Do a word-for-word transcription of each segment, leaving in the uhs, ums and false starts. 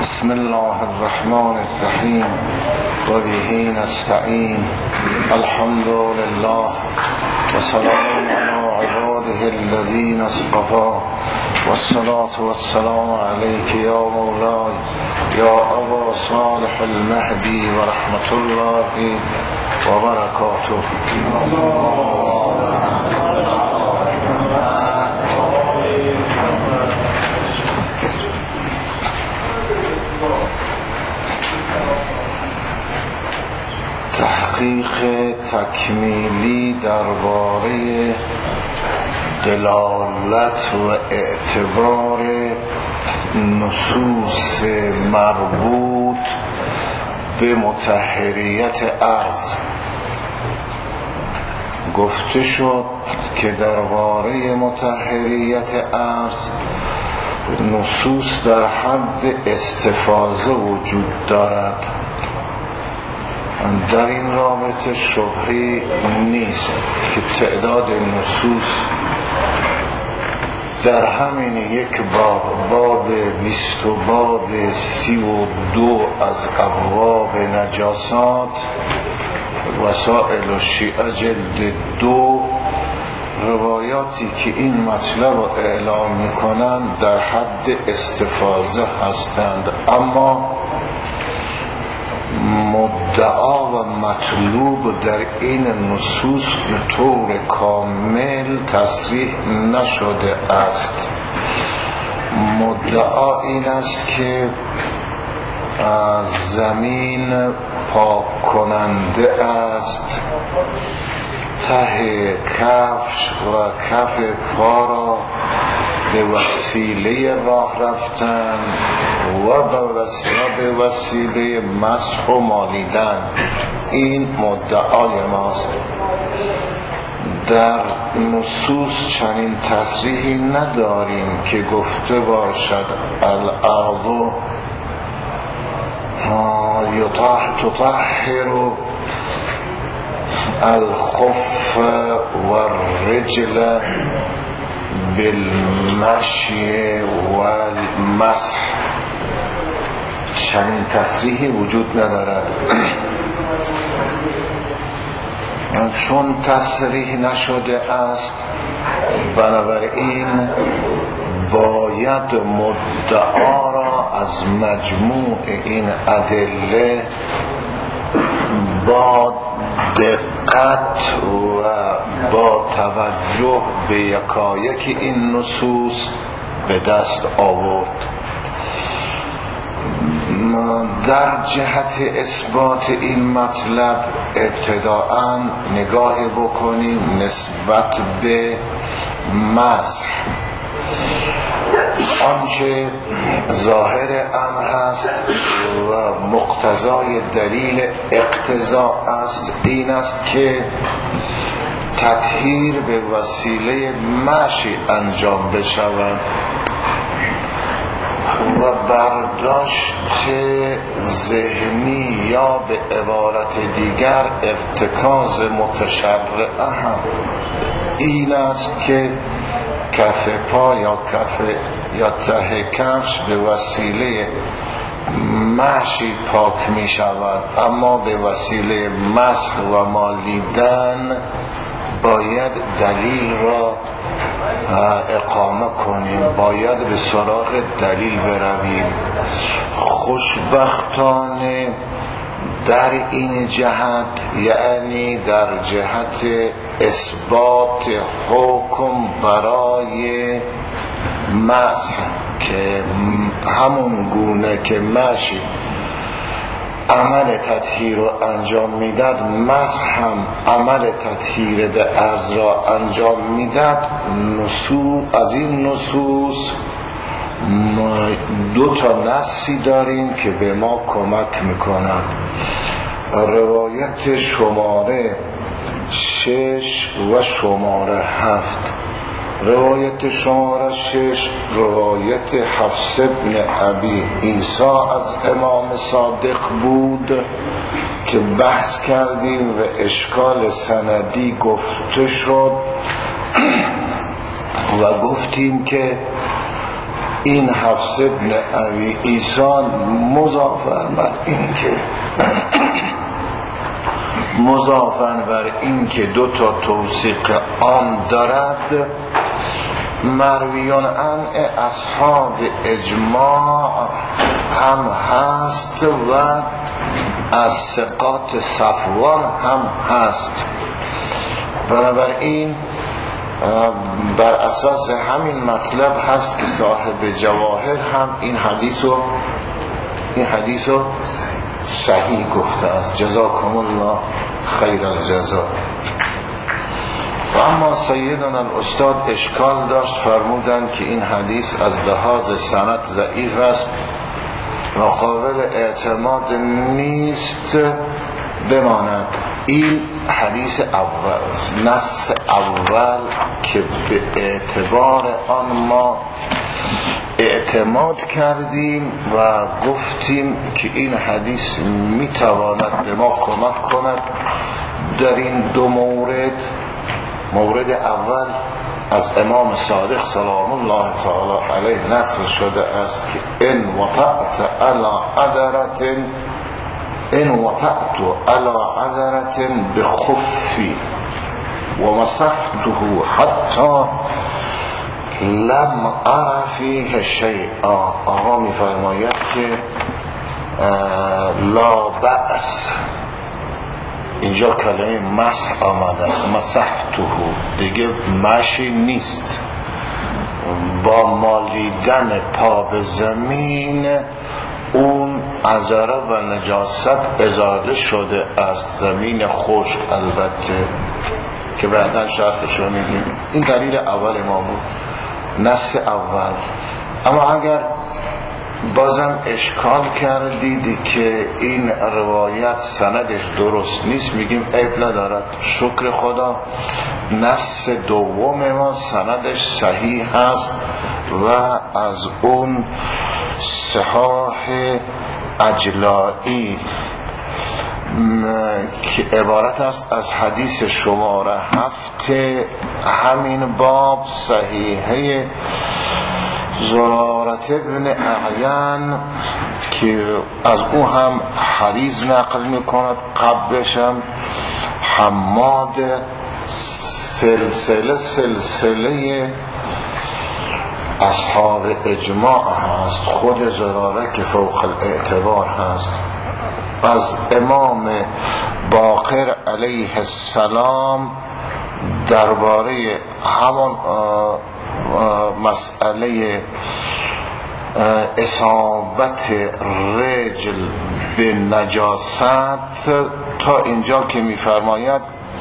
بسم الله الرحمن الرحیم و به نستعین. الحمد لله و سلام علی عباده الذین اصطفی و الصلاة و السلام علیک یا مولای یا ابا صالح المهدی و رحمت الله و برکاته. تحقیق تکمیلی درباره دلالت و اعتبار نصوص مربوط به مطهریت ارض گفته شد که درباره مطهریت ارض نصوص در حد استفاضه وجود دارد. در این رابطه شبهی نیست که تعداد نصوص در همین یک باب باب بیست و باب سی و دو از ابواب نجاسات وسائل الشیعه جلد دو روایاتی که این مطلب رو اعلام میکنند در حد استفاضه هستند، اما مدعا و مطلوب در این نصوص به طور کامل تصریح نشده است. مدعا این است که زمین پاک کننده است، ته کفش و کف پا را به وسیله راه رفتن و به وسیله مسح و مالیدن. این مدعای ماست. در نصوص چنین تصریحی نداریم که گفته باشد الاعضاء تطهر الخف والرجل بالمشی والمسح. چنین تصریحی وجود ندارد. چون تصریح نشده است، بنابراین باید مدعا را از مجموع این ادله با دقت و با توجه به یکایک این نصوص به دست آورد. در جهت اثبات این مطلب ابتداءً نگاه بکنیم نسبت به مسح. آنچه ظاهر امر هست و مقتضای دلیل اقتضا است این است که تطهیر به وسیله مشی انجام بشود و برداشت ذهنی یا به عبارت دیگر ارتکاز متشرعه هم این است که کف پا یا کف یا ته کفش به وسیله مشی پاک می شود، اما به وسیله مسح و مالیدن باید دلیل را اقامه کنیم، باید به سراغ دلیل برویم. خوشبختانه در این جهت، یعنی در جهت اثبات حکم برای مسح که همون گونه که مشی عمل تطهیر را انجام میداد، مسح هم عمل تطهیر به ارض را انجام میداد. نصوص از این نصوص دو تا نصی داریم که به ما کمک میکنند. روایت شماره شش و شماره هفت. روایت شماره شش روایت حفص بن ابی عیسی از امام صادق بود که بحث کردیم و اشکال سندی گفته شد و گفتیم که این حفص ابن ابی ایسان مضافاً بر این که مضافاً بر این که دو تا توثیق آن دارد، مرویان عن اصحاب اجماع هم هست و از ثقات صفوان هم هست. بنابراین بر اساس همین مطلب هست که صاحب جواهر هم این حدیثو این حدیثو صحیح گفته است. جزاکم الله خیر الجزا. و اما سیدنا الاستاد اشکال داشت، فرمودند که این حدیث از لحاظ سند ضعیف است و قابل اعتماد نیست، بماند این حدیث اول است، نص اول که به اعتبار آن ما اعتماد کردیم و گفتیم که این حدیث میتواند به ما کمک کند در این دو مورد. مورد اول از امام صادق سلام الله تعالی علیه نقل شده است که ان وطأت علی عذرة ان وطأت علی عذرة بخفی و مسحته حتی لم ار فیه شیئا. آقا می فرماید که لا بأس، اینجا کلمه مسح آمده است، مسحته دیگه مشی نیست، با مالیدن پا به زمین اون عذره و نجاست ازاله شده است. زمین خشک البته که بعدا شرحش رو میدیم. این دلیل اول ما بود، نص اول. اما اگر بازم اشکال کردید که این روایت سندش درست نیست، میگیم عیب ندارد، شکر خدا نص دوم ما سندش صحیح هست و از اون صحاح اجلائی که عبارت است از حدیث شماره هفت همین باب، صحیحه زرارت ابن اعین که از او هم حدیث نقل میکند، قبلش هم حماد، سلسله سلسله اصحاب اجماع هست، خود زراره که فوق الاعتبار هست. از امام باقر علیه السلام درباره همان مسئله اصابت رجل به نجاست تا اینجا که می‌فرماید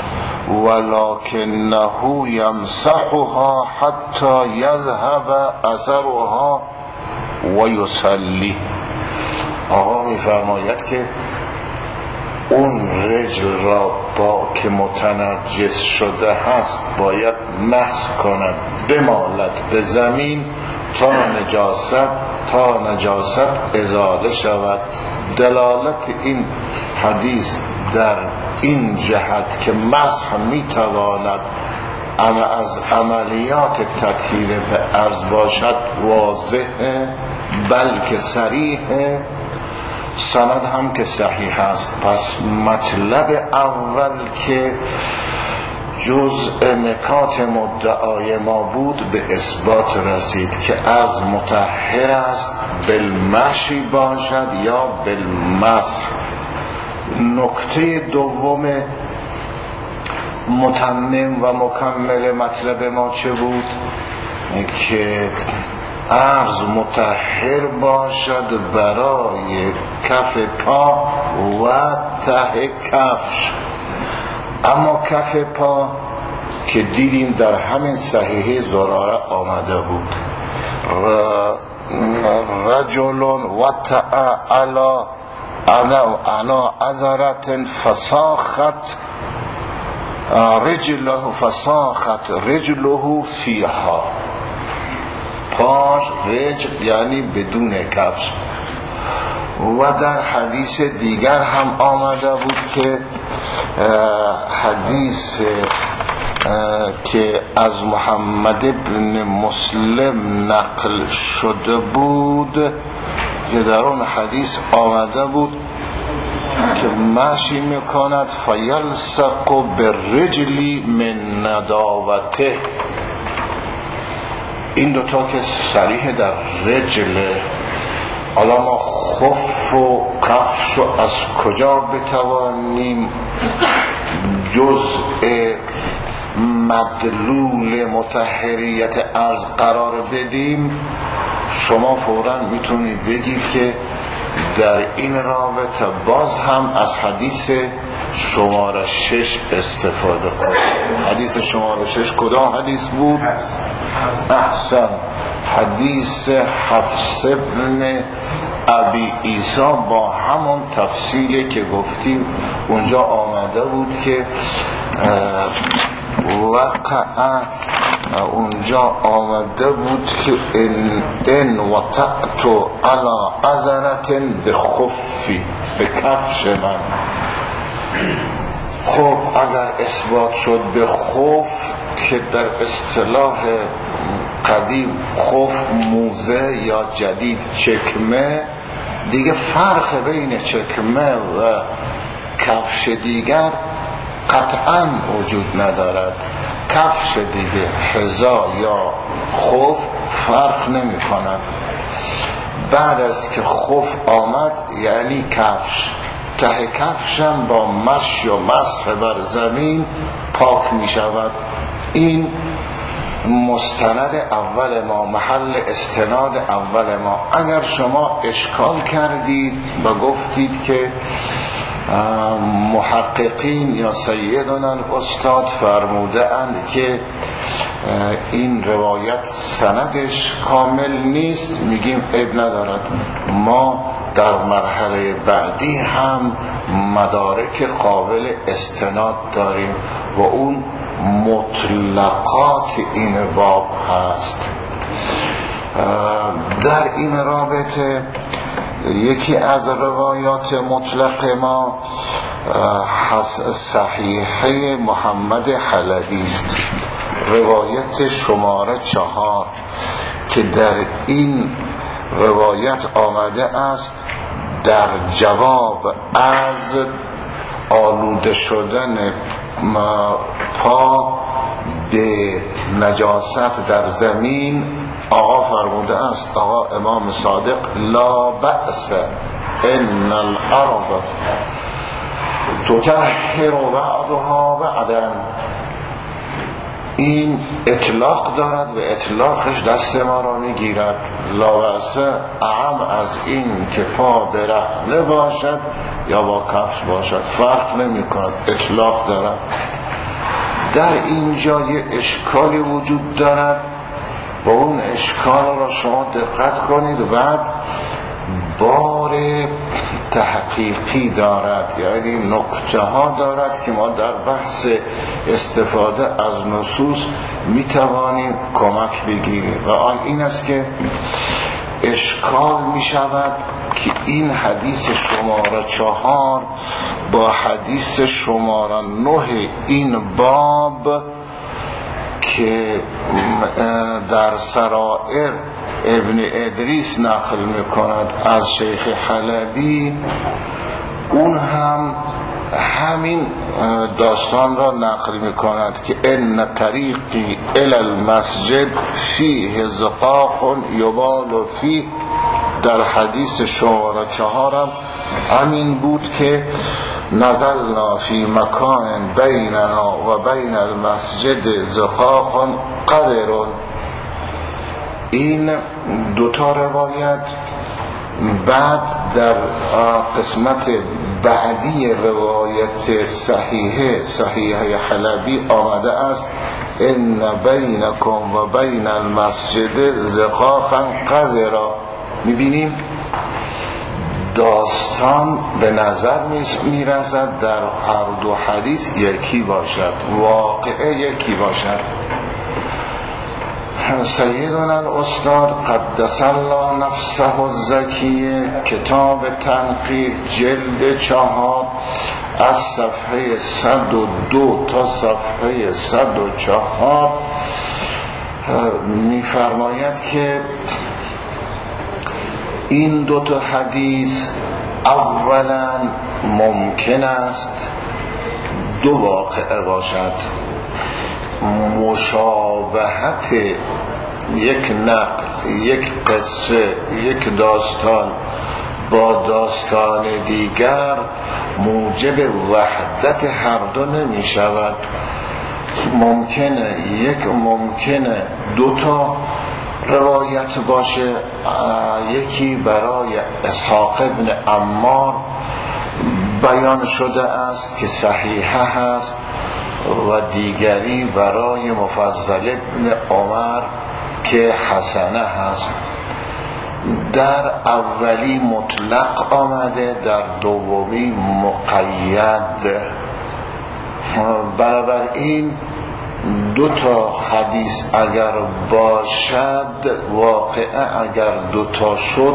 ولکنه یمسحها حتی یذهب اثرها و یصلی. آقا می‌فرماید که اون رجل را با که متنجس شده هست باید مسح کند، بمالد به زمین تا نجاست تا نجاست ازاله شود. دلالت این حدیث در این جهت که مسح میتواند اما از عملیات تطهیر به عرض باشد واضحه، بلکه صریحه، سند هم که صحیح است. پس مطلب اول که جزء نکات مدعای ما بود به اثبات رسید که عرض مطهر است، بالمشی باشد یا بالمسح. نکته دوم متمم و مکمل مطلب ما چه بود؟ که عرض مطهر باشد برای کف پا و ته کفش. اما کف پا که دیدیم در همین صحیحه زراره آمده بود، رجل وطأ علی علی عذرة فساخت رجله فساخت رجله فیها. پاش رجل یعنی بدون کفش. و در حدیث دیگر هم آمده بود که حدیث که از محمد ابن مسلم نقل شده بود که در اون حدیث آمده بود که مشی میکند فیلسق بالرجل من نداوته. این دوتا که صریح در رجل، حالا ما خف و کفش و از کجا بتوانیم جزء مدلول مطهریت از قرار بدیم؟ شما فوراً میتونید بگید که در این رابطه باز هم از حدیث شماره شش استفاده کنید. حدیث شماره شش کدام حدیث بود؟ احسن، حدیث حفص ابن ابی عیسی با همون تفصیلی که گفتیم اونجا آمده بود که وقع اونجا آمده بود که ان ان وطعت على عذرة بخفی، به کفش من. خب اگر اثبات شد به خف که در اصطلاح قدیم خف موزه یا جدید چکمه، دیگه فرق بین چکمه و کفش دیگر قطعا وجود ندارد. کفش دیگه حذا یا خف فرق نمی کند. بعد از که خف آمد یعنی کفش، ته کفشم با مشی و مسح بر زمین پاک می شود. این مستند اول ما، محل استناد اول ما. اگر شما اشکال کردید و گفتید که محققین یا سیدنا استاد فرموده اند که این روایت سندش کامل نیست، میگیم عیب ندارد، ما در مرحله بعدی هم مدارک قابل استناد داریم و اون مطلقات این باب هست. در این رابطه یکی از روایات مطلق ما صحیحه محمد حلبی است، روایت شماره چهار، که در این روایت آمده است در جواب از آلوده شدن پا به نجاست در زمین، آقا فرموده است، آقا امام صادق، لا بأس ان الارض تطهر بعضها بعضا. این اطلاق دارد و اطلاقش دست ما را میگیرد. لا بأس اعم از این که پا برهنه باشد یا با کفش باشد، فرق نمی کند، اطلاق دارد. در اینجا یه اشکالی وجود دارد و اون اشکال را شما دقت کنید و بعد بار تحقیقی دارد، یعنی نکته ها دارد که ما در بحث استفاده از نصوص میتوانیم کمک بگیریم و آن این است که اشکال می شود که این حدیث شماره چهار با حدیث شماره نه این باب که در سرائر ابن ادریس نقل می کند از شیخ حلبی، اون هم همین داستان را نقل می کند که ان طریقی الی المسجد فیه زقاق یبال فیه. در حدیث شماره چهارم همین بود که نزلنا فی مکان بیننا و بین المسجد زقاق قدر. این دوتا روایت بعد در قسمت بعدی روایت صحیحه صحیحه حلبی آمده است ان بینکم و بین المسجد زقاقا قدرا. میبینیم داستان به نظر میرسد در هر دو حدیث یکی باشد، واقعه یکی باشد. سیدنا الاستاد قدس الله نفسه الزکیه کتاب تنقیح جلد چهار از صفحه صد و دو تا صفحه صد و چهار می‌فرماید که این دو تا حدیث اولا ممکن است دو واقعه باشد، مشابهت یک نقل، یک قصه، یک داستان با داستان دیگر موجب وحدت هر دو نمی شود. ممکنه یک ممکنه دو تا روایت باشه، یکی برای اسحاق ابن عمار بیان شده است که صحیحه هست و دیگری برای مفضل ابن عمر که حسنه هست. در اولی مطلق آمده، در دومی مقید. بنابراین دو تا حدیث اگر باشد، واقعه اگر دو تا شد،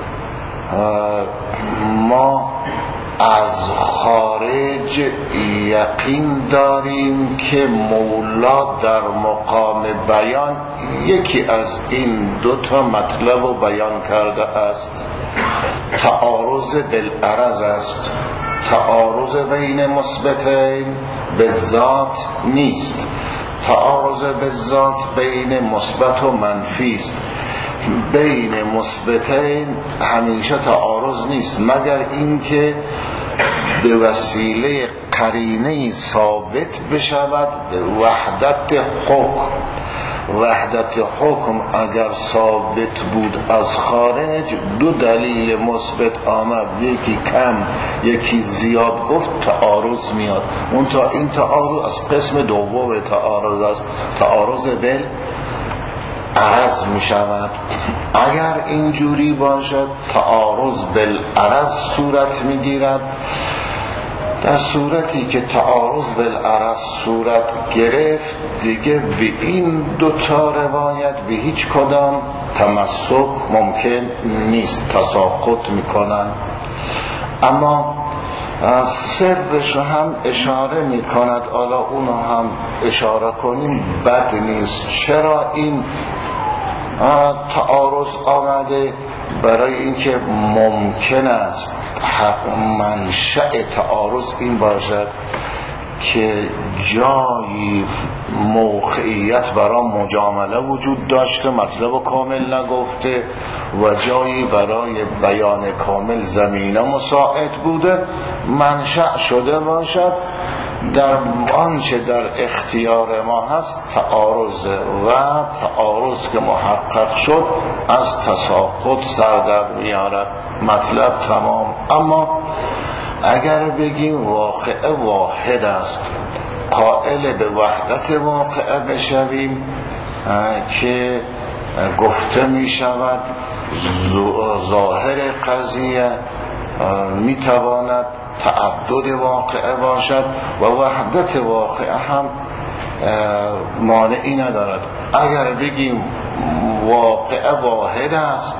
ما از خارج یقین داریم که مولا در مقام بیان یکی از این دو تا مطلب رو بیان کرده است. تعارض بالعرض است، تعارض بین مثبتین به ذات نیست، تعارض به ذات بین مثبت و منفی است. بین مثبتین همیشه تعارض نیست مگر اینکه به وسیله قرینه ثابت بشود به وحدت حکم. وحدت حکم اگر ثابت بود از خارج، دو دلیل مثبت آمد، یکی کم یکی زیاد گفت، تعارض میاد. اون تا این تعارض از قسم دوم تعارض است، تعارض بل عرض می شود. اگر اینجوری باشد تعارض بالعرض صورت می گیرد. در صورتی که تعارض بالعرض صورت گرفت، دیگه به این دوتا روایت به هیچ کدام تمسک ممکن نیست، تساقط می کنن. اما سرش هم اشاره می کند، حالا اونو هم اشاره کنیم بد نیست. چرا این تعارض آمده؟ برای اینکه ممکن است منشأ تعارض این باشد که جایی موقعیت برای مجامله وجود داشته، مطلب کامل نگفته، و جایی برای بیان کامل زمینه مساعد بوده، منشأ شده باشد. در آنچه در اختیار ما هست تعارض، و تعارض که محقق شد از تساقط سر در میارد، مطلب تمام. اما اگر بگیم واقعه واحد است، قائل به وحدت واقعه بشویم که گفته می شود ظاهر قضیه می تواند تعدد واقعه باشد و وحدت واقعه هم مانعی ندارد. اگر بگیم واقعه واحد است،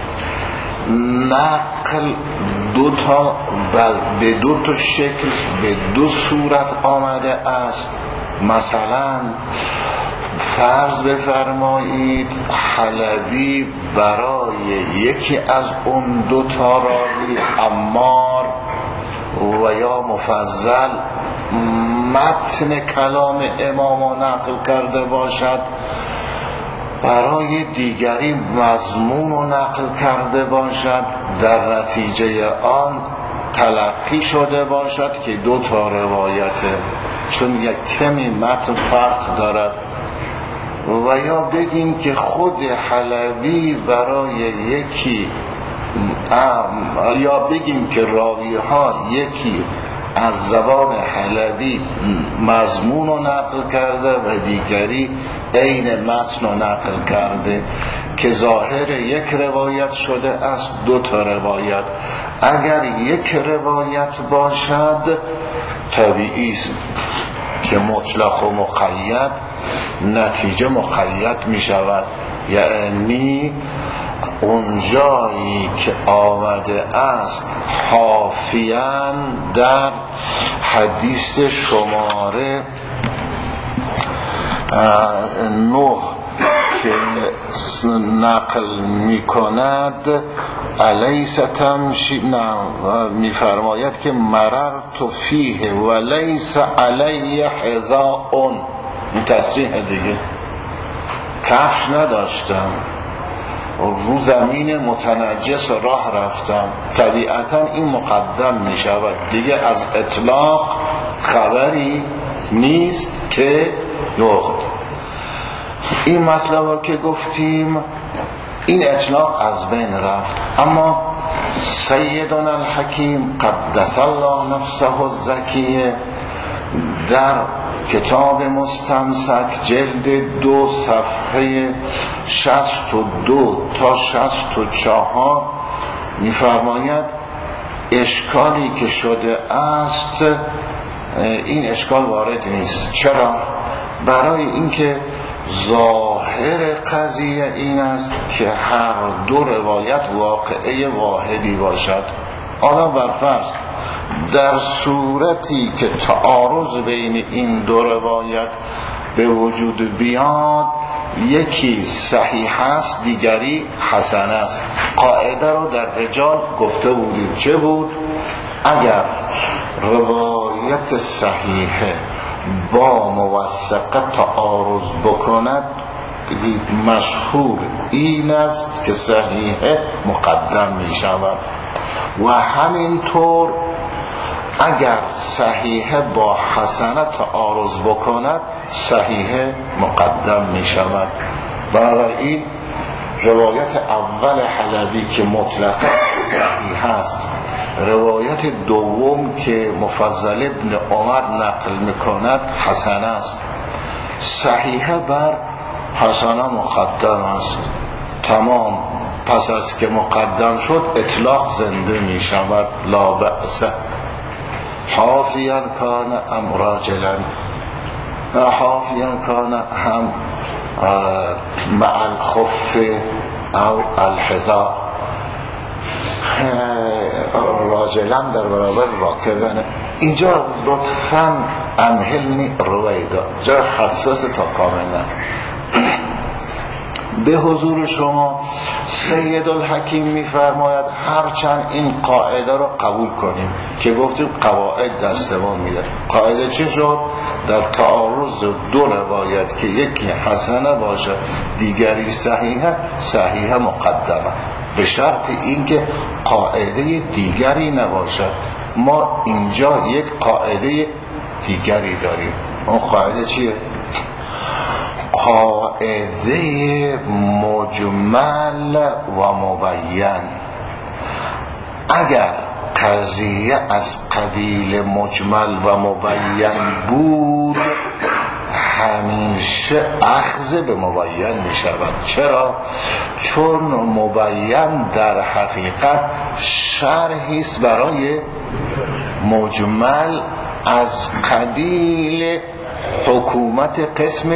نقل دو تا به دو تا شکل به دو صورت آمده است. مثلا فرض بفرمایید حلبی برای یکی از اون دو تا راوی، عمار و یا مفضل، متن کلام امامو نقل کرده باشد، برای دیگری مضمون رو نقل کرده باشد، در نتیجه آن تلقی شده باشد که دو تا روایته، چون یک کمی متن فرق دارد. و یا بگیم که خود حلبی برای یکی، یا بگیم که راوی ها یکی از زبان حلبی مضمون رو نقل کرده و دیگری عین متن رو نقل کرده، که ظاهر یک روایت شده از دو تا روایت. اگر یک روایت باشد طبیعی است که مطلق و مقید نتیجه مقید می شود. یعنی اونجایی که آمده است حافیاً در حدیث شماره نه که نقل می کند الیس تمشی، نه می فرماید که مررت فیه و لیس علی حذاء، این تصریح دیگه، کفش نداشتم، رو زمین متنجس راه رفتم. طبیعتا این مقدم می شود دیگه، از اطلاق خبری نیست که یخت. این مطلب که گفتیم این اطلاق از بین رفت. اما سیدنا الحکیم قدس الله نفسه الزکیه در کتاب مستمسک جلد دو صفحه شصت و دو تا شصت و چهار می‌فرماید اشکالی که شده است این اشکال وارد نیست. چرا؟ برای اینکه ظاهر قضیه این است که هر دو روایت واقعه واحدی باشد. حالا برفرض در صورتی که تعارض بین این دو روایت به وجود بیاد، یکی صحیح است دیگری حسن است. قاعده رو در رجال گفته بودیم، چه بود؟ اگر روایت صحیحه با موثقه تعارض بکند، مشهور این است که صحیحه مقدم می شود. و همینطور اگر صحیحه با حسنه تعارض بکند، صحیحه مقدم می شود. بنابراین روایت اول حلبی که مطلقا صحیح است، روایت دوم که مفضل ابن عمر نقل میکند حسن است. صحیحه بر حسنه مقدم است. تمام. پس از که مقدم شد اطلاق زنده می شود. لا بأس حافیا کان ام راجلا، حافیا کان هم مع الخف او الحذاء، راجلا در برابر راکبانه. اینجا لطفاً امهلنی رویدا، جا حساس تا کاملا. به حضور شما سید الحکیم میفرماید هرچند این قاعده را قبول کنیم که گفتیم قواعد دست ما میده، قاعده چه شد؟ در تعارض دو روایت که یکی حسنه باشه دیگری صحیحه، صحیحه مقدمه، به شرط اینکه قاعده دیگری نباشد. ما اینجا یک قاعده دیگری داریم. اون قاعده چیه؟ قاعده مجمل و مبین. اگر قضیه از قبیل مجمل و مبین بود، همیشه اخذ به مبین می شود. چرا؟ چون مبین در حقیقت شرحی است برای مجمل از قبیل حکومت قسم.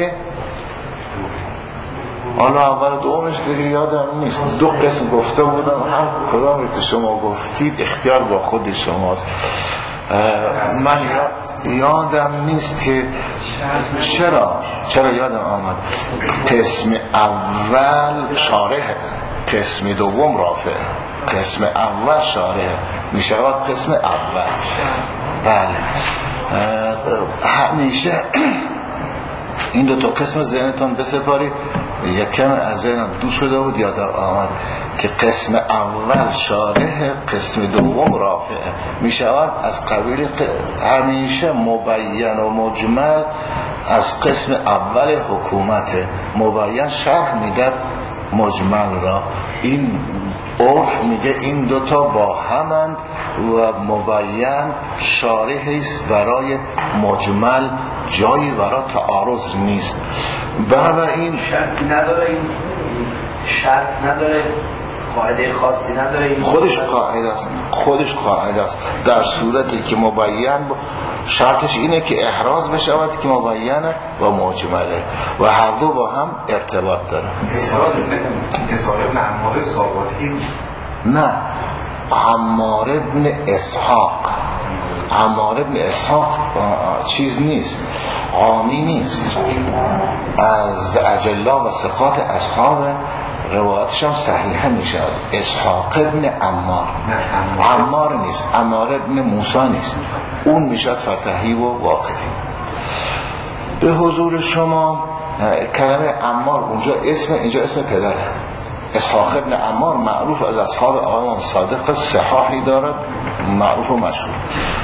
حالا اول دومش دیگه یادم نیست، دو قسم گفته بودم، هم کدام که شما گفتید اختیار با خود شماست. من یادم نیست که چرا چرا یادم آمد قسم اول شارح، قسم دوم رافع، قسم اول شارح می شود قسم اول. بله همیشه این دو تا قسم ذهنتون بسپارید. یکم از ذهنم دور شده بود، یادم آمد که قسم اول شارح، قسم دوم رافع می شود از قبیل همیشه مبین و مجمل از قسم اول حکومت. مبین شرح میده مجمل را. این عرف میگه این دوتا با همند و مبین شارحی است برای مجمل، جایی برای تعارض نیست. بنابراین شرط نداره، این شرط نداره قاعده خاصی نداره؟ خودش قاعده است، خودش قاعده است. در صورتی که مبین ب... شرطش اینه که احراز بشود که مبینه و مجمله و هر دو با هم ارتباط داره. اسحاق ابن عمار ساواتی؟ نه، عمار ابن اسحاق. عمار ابن اسحاق چیز نیست، عامی نیست، از اجلا و ثقات اصحاب روایتش هم صحیحه میشه. اسحاق ابن عمار، عمار نیست، عمار ابن موسی نیست، اون میشه فتحی و واقعی. به حضور شما کلمه عمار اونجا اسم، اینجا اسم پدره. اسحاق ابن عمار معروف از اصحاب آقای صادق، صحاحی دارد، معروف و مشهور.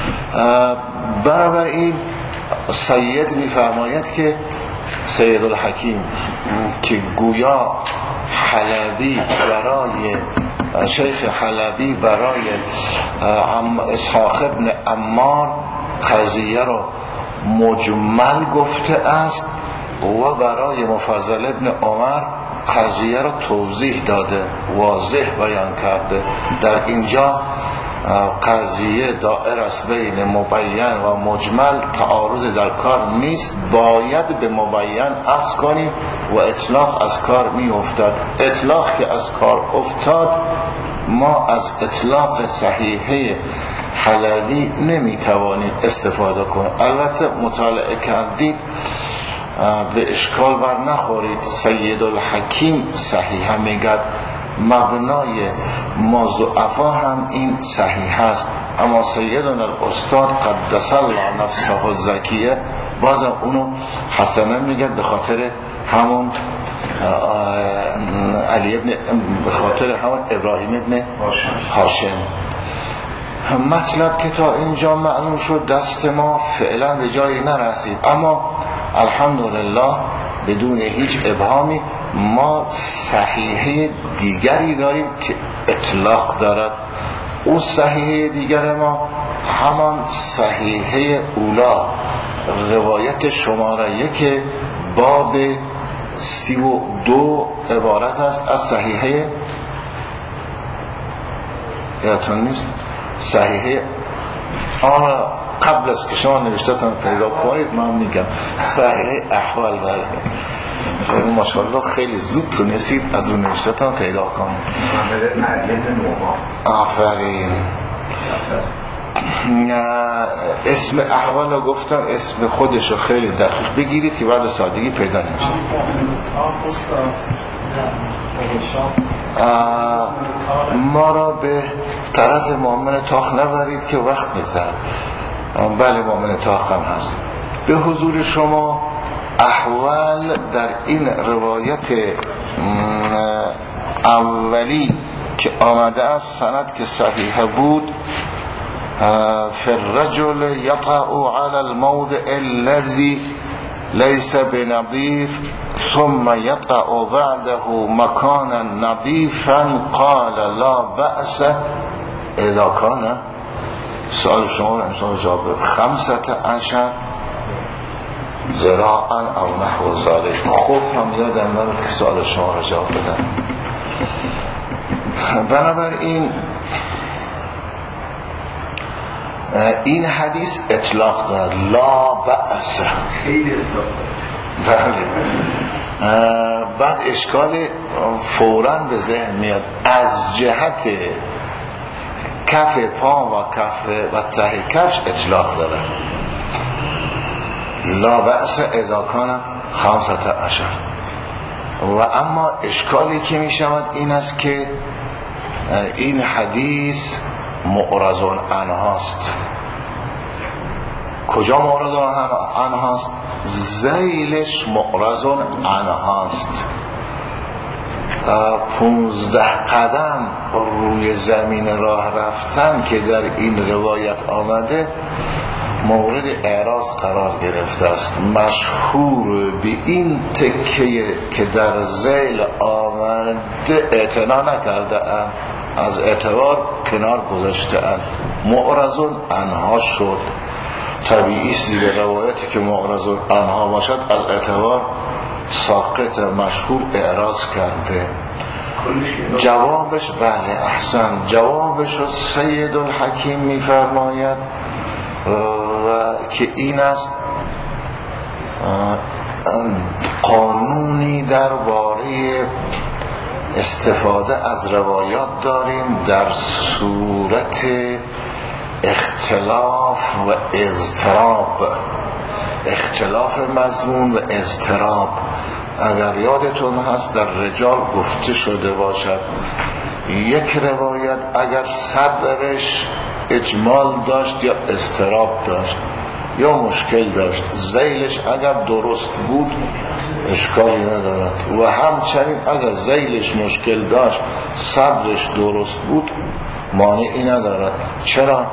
برابر این سید میفرماید که سید الحکیم که گویا حلبی برای شیخ حلبی برای اسحاق ابن عمار قضیه رو مجمل گفته است و برای مفضل ابن عمر قضیه رو توضیح داده، واضح بیان کرده. در اینجا قضیه دائر است بین مبین و مجمل، تعارض در کار نیست، باید به مبین عرض کنیم و اطلاق از کار می افتاد. اطلاق که از کار افتاد ما از اطلاق صحیحه حلبی نمی توانیم استفاده کنیم. البته مطالعه کردید به اشکال بر نخورید، سید الحکیم صحیح میگد، مبنای ما ضعفا هم این صحیح است، اما سیدنا الاستاد قدس الله نفسه الزکیه بازم اونو حسنا میگد به خاطر همون علی ابن، به خاطر همون ابراهیم ابن هاشم. مطلب که تا اینجا معلوم شد، دست ما فعلا به جایی نرسید، اما الحمدلله بدون هیچ ابهامی ما صحیحه دیگری داریم که اطلاق دارد. اون صحیحه دیگر ما همان صحیحه اولا، روایت شماره یک باب سی و دو عبارت است از صحیحه، یادتون نیست؟ صحیحه آن قبل از که شما نوشتتون پیدا کنید من میگم صحیحه احوال. بله ماشاءالله خیلی زود تونستید از اون نوشتتون پیدا کنید. آفرین. اسم احوال رو گفتم، اسم خودش رو خیلی دقیق بگیرید که بعد سادگی پیدا نمیشه. ما را به طرف مؤمن تاخ نبرید که وقت می‌گذره. بله مؤمن تاخ هم هست. به حضور شما احوال در این روایت اولی که آمده است، سند که صحیح بود، فالرجل يطأ على الموضع الذي ليس بنظيف ثم يطأ بعده مكانا نظيفا قال لا بأس اذا كان. سؤال شما رو امسان جواب خمسة عشر ذراعا او نحو ذلك. خوب هم یادم نمید که سؤال شما رو جواب بدم. بنابراین این حدیث اطلاق دارد، لا بأس، خیلی اطلاق دارد. بعد اشکال فوراً به ذهن میاد از جهت کف پا و کف و ته کفش اطلاق داره، لا بأس اذا کان خمسة عشر. و اما اشکالی که می شود این است که این حدیث معرض عنهاست. کجا معرض عنهاست؟ ذیلش معرض عنهاست. پونزده قدم روی زمین راه رفتن که در این روایت آمده مورد اعراض قرار گرفته است. مشهور به این تکه که در ذیل آمده اعتنا نکرده اند، از اعتبار کنار گذاشته اند، معرض عنها شد. طبیعی است دیگه، روایتی که معرض عنها باشد از اعتبار ساقط مشهور اعراض کرده. جوابش بله احسن جوابش رو سید الحکیم میفرماید و که این است قانونی درباره استفاده از روایات داریم در صورت اختلاف و اضطراب، اختلاف مضمون و اضطراب. اگر یادتون هست در رجال گفته شده باشد یک روایت اگر صدرش اجمال داشت یا اضطراب داشت یا مشکل داشت، ذیلش اگر درست بود اشکالی ندارد و همچنین اگر ذیلش مشکل داشت صدرش درست بود مانعی ندارد. چرا؟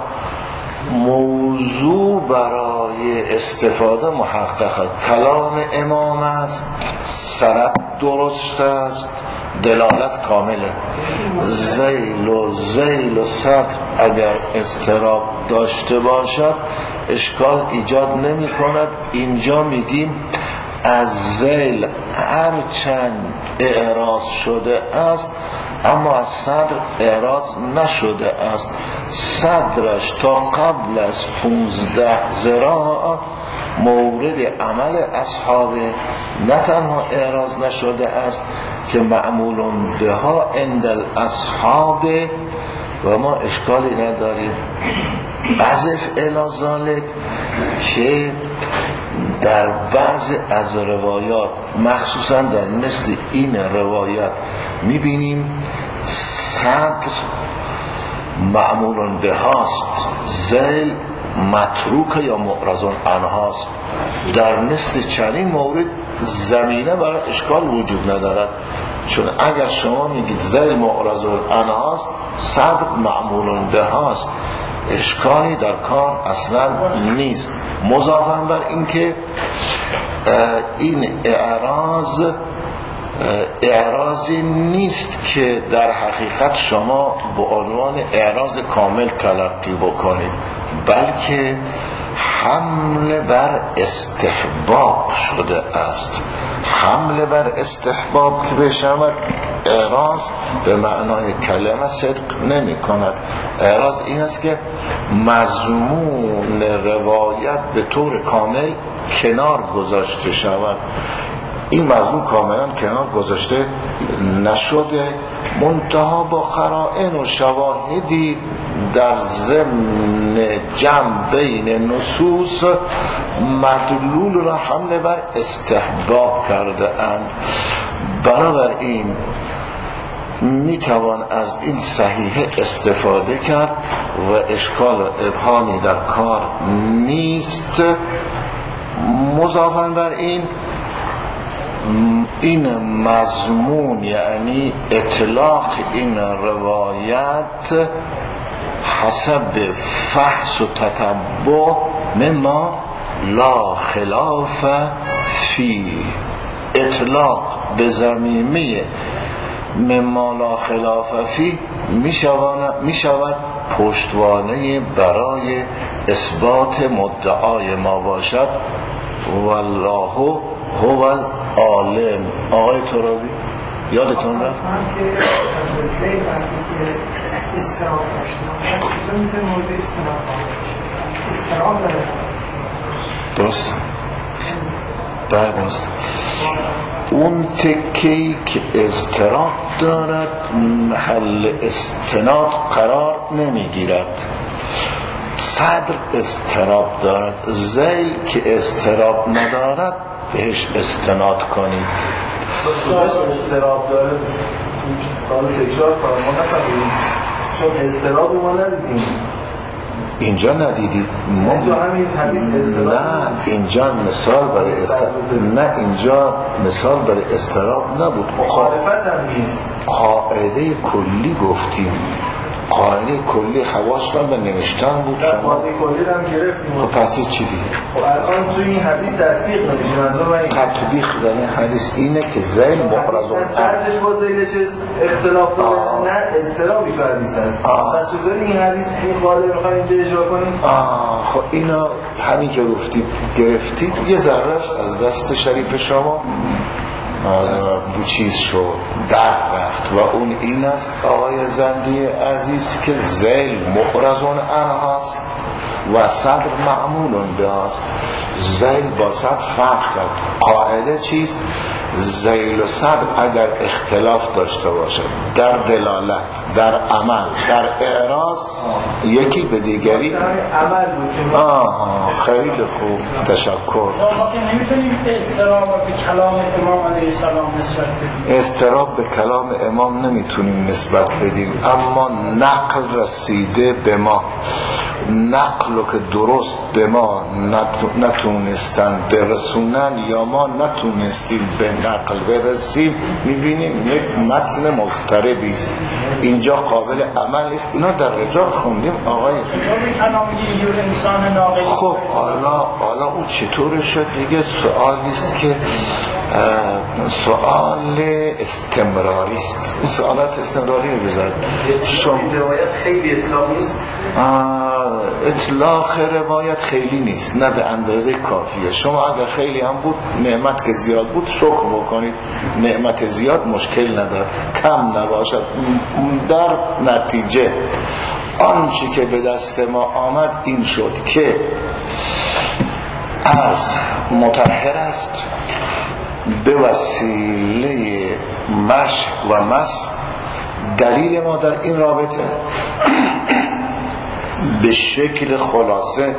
موضوع برای استفاده محققه، کلام امام است، سند درست است، دلالت کامله. ذیل و ذیل و صدر اگر اضطراب داشته باشد اشکال ایجاد نمی کند. اینجا میگیم از ذیل هرچند اعراض شده است اما از صدر اعراض نشده است. صدرش تا قبل از پونزده ذراع مورد عمل اصحاب نه تنها اعراض نشده است که معمول بها عند الاصحاب و ما اشکالی نداریم. اضف الی ذلک که در بعض از روایات مخصوصا در مثل این روایات میبینیم صدر معمول به هاست، ذیل متروک یا معرض عنهاست. در مثل چنین مورد زمینه برای اشکال وجود ندارد، چون اگر شما میگید ذیل معرض عنهاست صدر معمول به هاست اشکالی در کار اصلا نیست. مضافاً بر این که این اعراض اعراضی نیست که در حقیقت شما به عنوان اعراض کامل تلقی بکنید، بلکه حمله بر استحباب شده است. حمله بر استحباب که بشود اعراض به معنای کلمه صدق نمی کند. اعراض این است که مضمون روایت به طور کامل کنار گذاشته شود. این مضمون کاملا کنار گذاشته نشده، منتها با قرائن و شواهدی در ضمن جمع بین نصوص مدلول را حمله بر استحباب کرده اند. بنابراین میتوان از این صحیحه استفاده کرد و اشکال و ابهامی در کار نیست. مضافاً بر این این مضمون یعنی اطلاق این روایت حسب فحص و تتبع مما لا خلاف فی، اطلاق به ضمیمه مما لا خلاف فی می شود پشتوانه برای اثبات مدعای ما باشد. والله هو العالم. آقای ترابی یادتون رفت؟ من که زید وقتی که استراب داشتم چون میتونه مورد استراب استراب داره. درست بله درست. اون تکی که اضطراب دارد محل استناد قرار نمیگیرد. صدر اضطراب دارد، ذیل که اضطراب ندارد بهش استناد کنید. اضطراب داره سال تکرار کنم ما نفهمیم، چون اضطراب ما ندیدیم. اینجا ندیدید ما نه اینجا مثال برای استراب نه اینجا مثال برای استراب نبود. مخالفت هم نیست، قاعده کلی گفتیم، قاعده کلی حواشتان به نوشتن بود. شما قاعده کلی هم گرفتیم. خب پس چی دیگه؟ خب الان توی این حدیث تطبیق نمیشه. منظور من تطبیق در این حدیث اینه که ذیل محرز اون سردش با ذیلش اختلاف داره، نه اضطرابی تو حدیث هست. پس چطوری این حدیث این قاعده رو می‌خوایم اینجا اجرا کنیم؟ آه خب اینا همین که گفتید گرفتید یه ذرهش از دست شریف شما چیز شد در رفت و اون این است آقای زندی عزیز که ذیل مقرزون انهاست و صدر معمولون بهاست. ذیل با صدر فرق کرد. قاعده چیست؟ ذیل و صدر اگر اختلاف داشته باشه در دلالت، در عمل، در اعراض، یکی به دیگری عمل بود. آه خیلی خوب، تشکر. ما که نمیتونیم استراب به کلام امام علیه السلام نسبت بدیم. استراب به کلام امام نمیتونیم نسبت بدیم، اما نقل رسیده به ما، نقل که درست به ما نتونستن برسونن یا ما نتونستیم به نقل برسیم، میبینیم یک متن مضطربی است، اینجا قابل عمل نیست. اینا در رجال خوندیم آقای. خب حالا حالا اون چطور شد دیگه سوالی است که سوال استمراری است. این سوالات استمراری رو بذارید. شما روایت خیلی اطلاق نیست. اطلاق روایت خیلی نیست، نه به اندازه کافیه. شما اگر خیلی هم بود، نعمت که زیاد بود، شکر بکنید. نعمت زیاد مشکل نداره، کم نباشد. در نتیجه آنچه که به دست ما آمد این شد که عرض مطهر است به وسیله مشق و مسح. دلیل ما در این رابطه به شکل خلاصه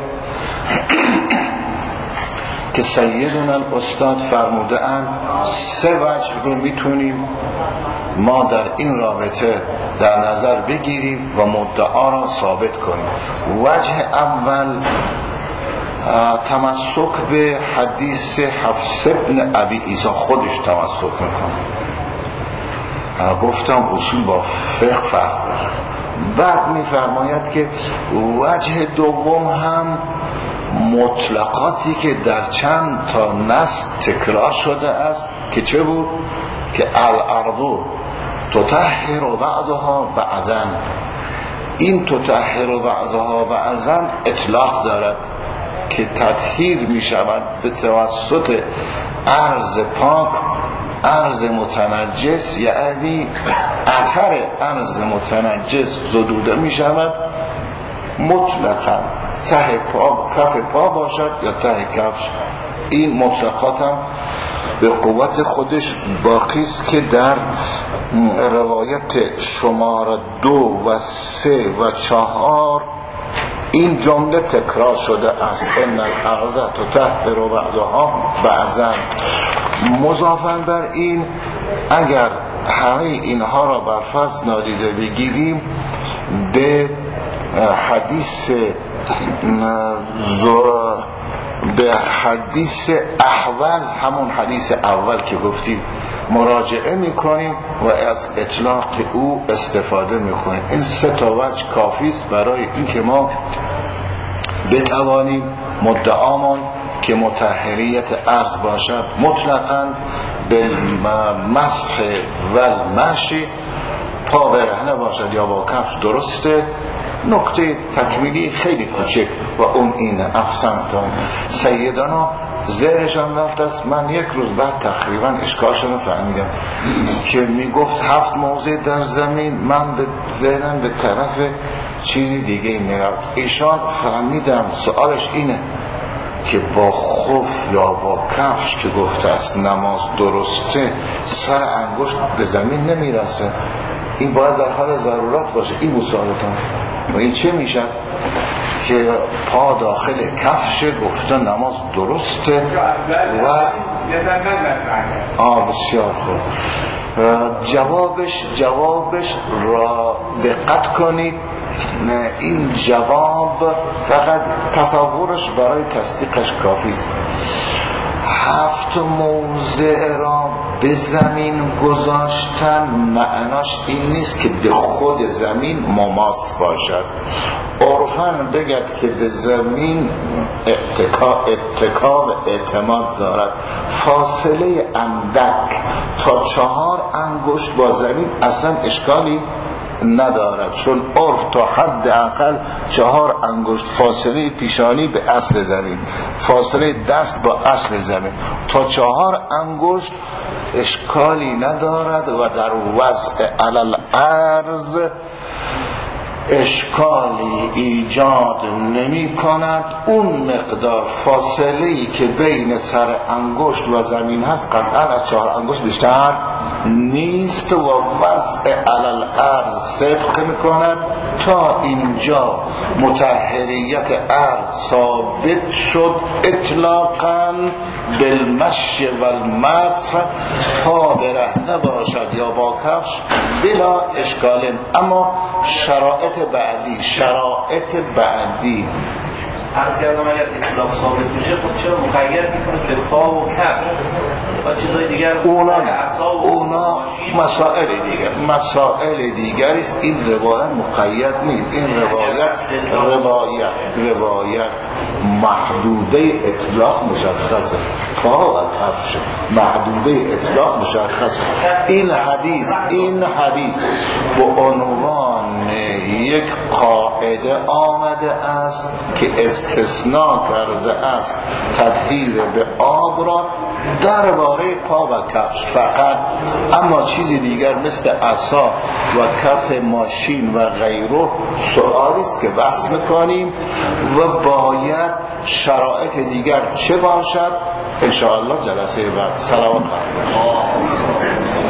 که سیدنا الاستاد فرموده اند سه وجه رو میتونیم ما در این رابطه در نظر بگیریم و مدعا را ثابت کنیم. وجه اول تمسک به حدیث حفص ابن ابی عیسی، خودش تمسک میکنه. گفتم اصول با فقه فرق داره. بعد میفرماید که وجه دوم هم مطلقاتی که در چند تا نص تکرار شده است که چه بود؟ که الارض تطهر بعضها بعضا. این تطهر بعضها بعضا اطلاق دارد که تطهیر می شود به توسط ارض پاک، ارض متنجس، یعنی اثر ارض متنجس زدوده می شود مطلقا، ته پا، کف پا باشد یا ته کفش. این مطلقات هم به قوت خودش باقی است که در روایت شماره دو و سه و چهار این جمله تکرار شده است: ان الارض تطهر بعضها بعضا. مضافاً بر این اگر همه اینها را بر فرض نادیده بگیریم، به حدیث به حدیث احول، همون حدیث اول که گفتیم، مراجعه میکنیم و از اطلاق او استفاده میکنیم. این سه تا وجه کافی است برای اینکه ما بتوانیم مدعامان که مطهریت ارض باشد مطلقاً به مسح و المشی، پا برهنه باشد یا با کفش درسته. نکته تکمیلی خیلی کوچک و اون این احسنتون سیدانا زهرشان رفت است. من یک روز بعد تقریبا اشکالشون رو فهمیدم که میگفت هفت موضع در زمین، من به ذهنم به طرف چیزی دیگه میرفت. ایشان فهمیدم سوالش اینه که با خف یا با کفش که گفته است نماز درسته، سر انگشت به زمین نمیرسه، این باید در حال ضرورت باشه. این مساعدتان و این چه میشه که پا داخل کفش گفته نماز درسته و آه بسیار خوب. جوابش جوابش را دقت کنید، این جواب فقط تصورش برای تصدیقش کافی است. هفت موضع را به زمین گذاشتن معناش این نیست که به خود زمین مماس باشد. عرفاً بگد که به زمین اتکا اتکا و اعتماد دارد. فاصله اندک تا چهار انگشت با زمین اصلا اشکالی ندارد، چون عرف تا حد اقل چهار انگشت فاصله پیشانی به اصل زمین، فاصله دست با اصل زمین تا چهار انگشت اشکالی ندارد و در وضع علل ارض اشکالی ایجاد نمی کند. اون مقدار فاصله‌ای که بین سر انگشت و زمین هست قطعا از چهار انگشت بیشتر نیست و وضع علل ارض صدق می کند. تا اینجا مطهریت ارض ثابت شد اطلاقاً بالمشی و المسح، تا برهنه باشد یا با کفش بلا اشکال. اما شرایط بعدی شرایط بعدی عرض کردم اگر اطلاق ثابت میشه خب چرا مقید میکنه به پا و کف و چیزای دیگر؟ اونا اونا مسائل دیگر مسائل دیگری است. این روایت مقید نیست. این روایت روایت روایت محدوده اطلاق مشخصه، پا و کفش محدوده اطلاق مشخصه. این حدیث این حدیث به عنوان یک قاعده آمده است که استثناء کرده است تطهیر به آب را درباره پا و کفش فقط. اما چیزی دیگر مثل عصا و کف ماشین و غیره سؤالی است که بحث میکنیم و باید شرایط دیگر چه باشد؟ انشاءالله جلسه بعد. سلام علیکم.